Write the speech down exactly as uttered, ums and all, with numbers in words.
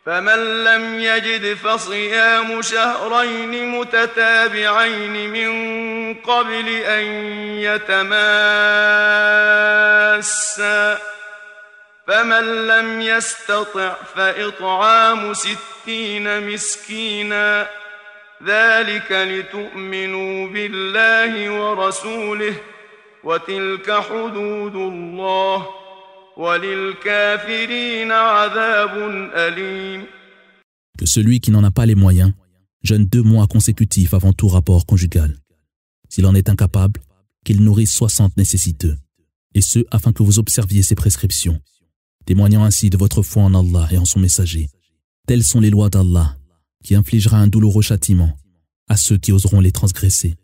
فمن لم يجد فصيام شهرين متتابعين من قبل أن يتماسا فمن لم يستطع فإطعام ستين مسكينا ذلك لتؤمنوا بالله ورسوله وتلك حدود الله وللكافرين عذاب أليم. Que celui qui n'en a pas les moyens jeûne deux mois consécutifs avant tout rapport conjugal. S'il en est incapable, qu'il nourrisse soixante nécessiteux, et ce afin que vous observiez ses prescriptions, témoignant ainsi de votre foi en Allah et en son messager. Telles sont les lois d'Allah, qui infligera un douloureux châtiment à ceux qui oseront les transgresser.